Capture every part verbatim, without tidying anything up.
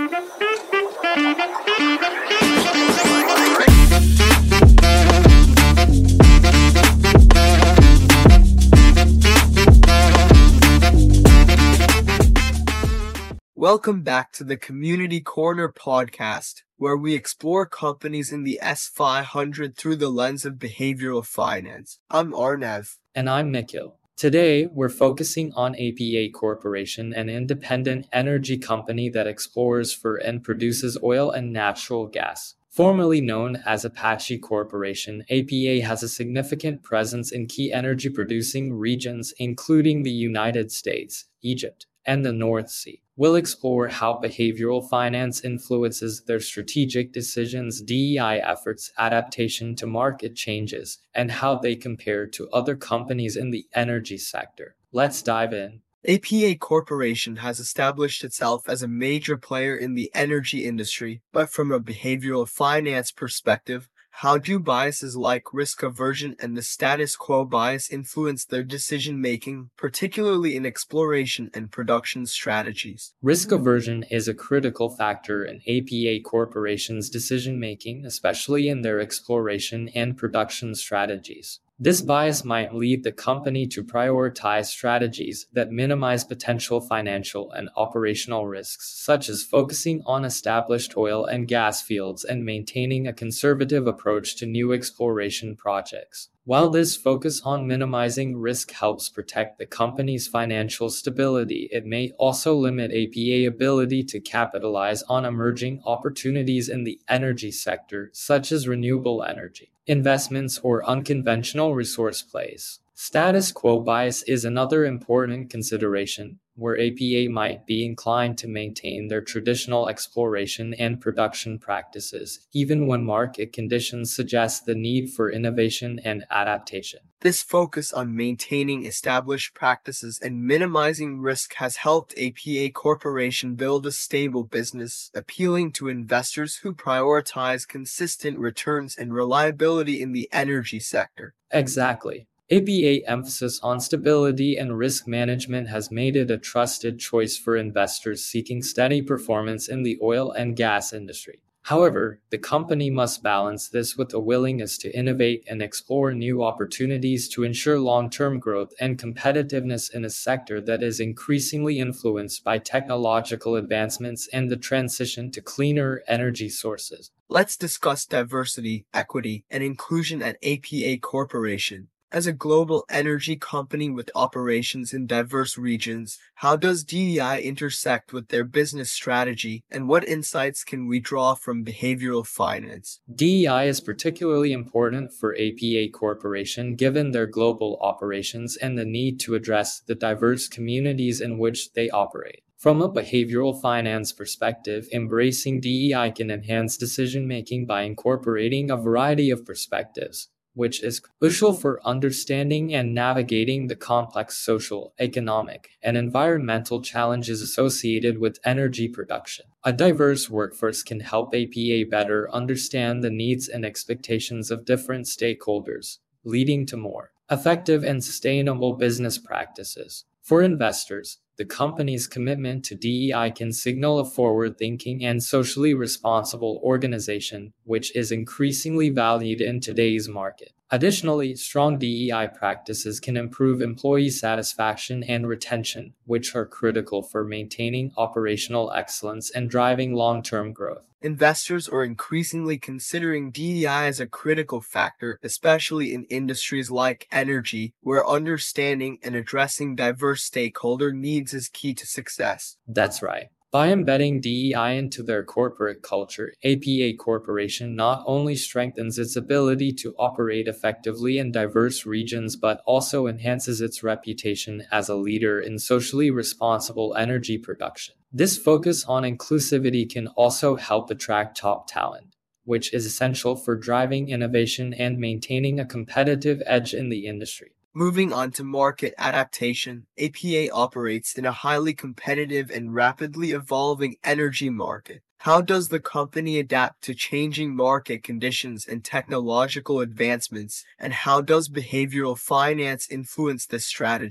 Welcome back to the Community Corner podcast, where we explore companies in the S five hundred through the lens of behavioral finance. I'm Arnav. And I'm Nikhil. Today, we're focusing on A P A Corporation, an independent energy company that explores for and produces oil and natural gas. Formerly known as Apache Corporation, A P A has a significant presence in key energy-producing regions, including the United States, Egypt, and the North Sea. We'll explore how behavioral finance influences their strategic decisions, D E I efforts, adaptation to market changes, and how they compare to other companies in the energy sector. Let's dive in. A P A Corporation has established itself as a major player in the energy industry, but from a behavioral finance perspective, how do biases like risk aversion and the status quo bias influence their decision-making, particularly in exploration and production strategies? Risk aversion is a critical factor in A P A Corporation's decision-making, especially in their exploration and production strategies. This bias might lead the company to prioritize strategies that minimize potential financial and operational risks, such as focusing on established oil and gas fields and maintaining a conservative approach to new exploration projects. While this focus on minimizing risk helps protect the company's financial stability, it may also limit A P A ability to capitalize on emerging opportunities in the energy sector, such as renewable energy investments or unconventional resource plays. Status quo bias is another important consideration, where A P A might be inclined to maintain their traditional exploration and production practices, even when market conditions suggest the need for innovation and adaptation. This focus on maintaining established practices and minimizing risk has helped A P A Corporation build a stable business, appealing to investors who prioritize consistent returns and reliability in the energy sector. Exactly. A P A emphasis on stability and risk management has made it a trusted choice for investors seeking steady performance in the oil and gas industry. However, the company must balance this with a willingness to innovate and explore new opportunities to ensure long-term growth and competitiveness in a sector that is increasingly influenced by technological advancements and the transition to cleaner energy sources. Let's discuss diversity, equity, and inclusion at A P A Corporation. As a global energy company with operations in diverse regions, how does D E I intersect with their business strategy, and what insights can we draw from behavioral finance? D E I is particularly important for A P A Corporation given their global operations and the need to address the diverse communities in which they operate. From a behavioral finance perspective, embracing D E I can enhance decision-making by incorporating a variety of perspectives, which is crucial for understanding and navigating the complex social, economic, and environmental challenges associated with energy production. A diverse workforce can help A P A better understand the needs and expectations of different stakeholders, leading to more effective and sustainable business practices. For investors, the company's commitment to D E I can signal a forward-thinking and socially responsible organization, which is increasingly valued in today's market. Additionally, strong D E I practices can improve employee satisfaction and retention, which are critical for maintaining operational excellence and driving long-term growth. Investors are increasingly considering D E I as a critical factor, especially in industries like energy, where understanding and addressing diverse stakeholder needs is key to success. That's right. By embedding D E I into their corporate culture, A P A Corporation not only strengthens its ability to operate effectively in diverse regions but also enhances its reputation as a leader in socially responsible energy production. This focus on inclusivity can also help attract top talent, which is essential for driving innovation and maintaining a competitive edge in the industry. Moving on to market adaptation, A P A operates in a highly competitive and rapidly evolving energy market. How does the company adapt to changing market conditions and technological advancements, and how does behavioral finance influence this strategy?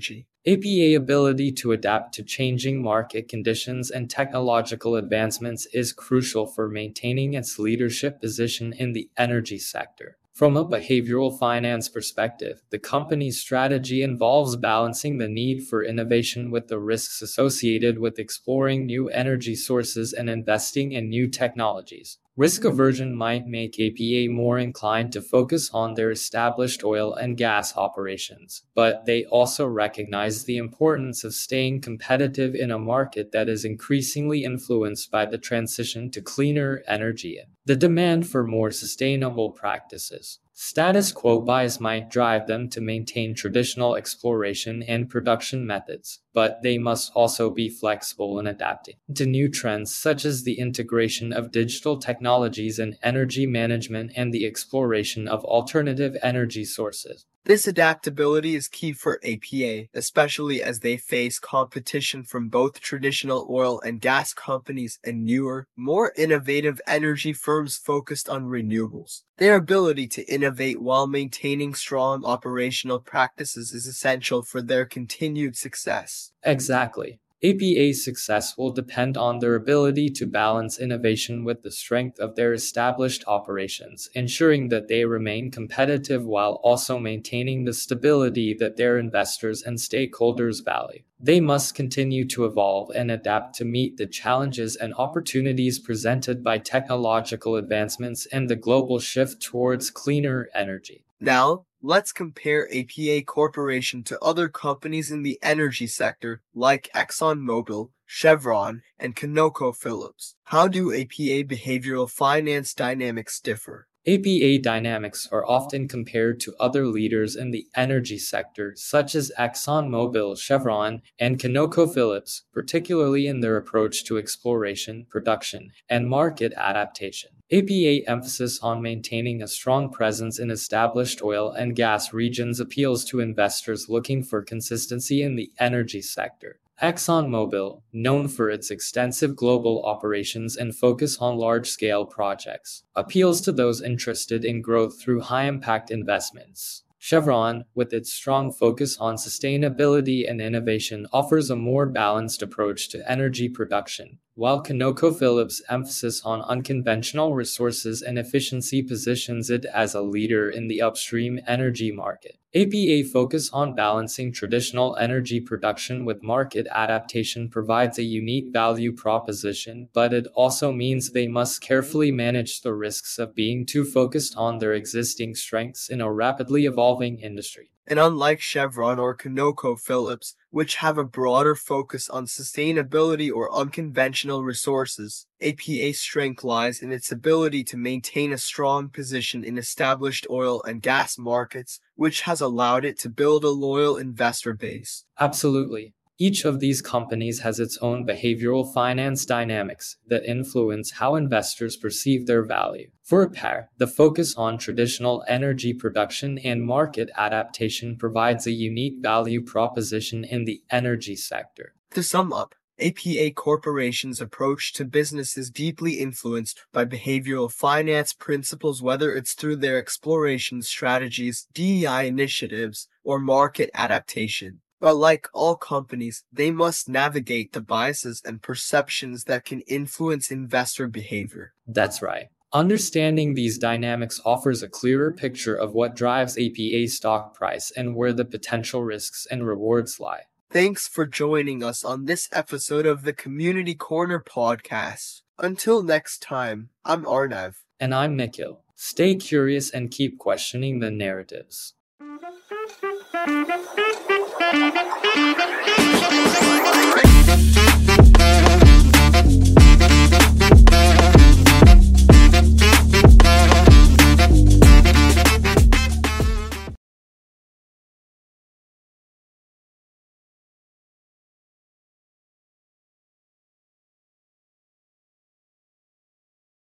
A P A ability to adapt to changing market conditions and technological advancements is crucial for maintaining its leadership position in the energy sector. From a behavioral finance perspective, the company's strategy involves balancing the need for innovation with the risks associated with exploring new energy sources and investing in new technologies. Risk aversion might make A P A more inclined to focus on their established oil and gas operations, but they also recognize the importance of staying competitive in a market that is increasingly influenced by the transition to cleaner energy and the demand for more sustainable practices. Status quo bias might drive them to maintain traditional exploration and production methods, but they must also be flexible in adapting to new trends such as the integration of digital technologies in energy management and the exploration of alternative energy sources. This adaptability is key for A P A, especially as they face competition from both traditional oil and gas companies and newer, more innovative energy firms focused on renewables. Their ability to innovate while maintaining strong operational practices is essential for their continued success. Exactly. A P A's success will depend on their ability to balance innovation with the strength of their established operations, ensuring that they remain competitive while also maintaining the stability that their investors and stakeholders value. They must continue to evolve and adapt to meet the challenges and opportunities presented by technological advancements and the global shift towards cleaner energy. Now, let's compare A P A Corporation to other companies in the energy sector like ExxonMobil, Chevron, and ConocoPhillips. How do A P A behavioral finance dynamics differ? A P A dynamics are often compared to other leaders in the energy sector such as ExxonMobil, Chevron, and ConocoPhillips, particularly in their approach to exploration, production, and market adaptation. A P A emphasis on maintaining a strong presence in established oil and gas regions appeals to investors looking for consistency in the energy sector. ExxonMobil, known for its extensive global operations and focus on large-scale projects, appeals to those interested in growth through high-impact investments. Chevron, with its strong focus on sustainability and innovation, offers a more balanced approach to energy production, while ConocoPhillips' emphasis on unconventional resources and efficiency positions it as a leader in the upstream energy market. A P A focus on balancing traditional energy production with market adaptation provides a unique value proposition, but it also means they must carefully manage the risks of being too focused on their existing strengths in a rapidly evolving industry. And unlike Chevron or ConocoPhillips, which have a broader focus on sustainability or unconventional resources, A P A's strength lies in its ability to maintain a strong position in established oil and gas markets, which has allowed it to build a loyal investor base. Absolutely. Each of these companies has its own behavioral finance dynamics that influence how investors perceive their value. For a pair, the focus on traditional energy production and market adaptation provides a unique value proposition in the energy sector. To sum up, A P A Corporation's approach to business is deeply influenced by behavioral finance principles, whether it's through their exploration strategies, D E I initiatives, or market adaptation. But like all companies, they must navigate the biases and perceptions that can influence investor behavior. That's right. Understanding these dynamics offers a clearer picture of what drives A P A's stock price and where the potential risks and rewards lie. Thanks for joining us on this episode of the Community Corner podcast. Until next time, I'm Arnav. And I'm Nikhil. Stay curious and keep questioning the narratives. Thank you.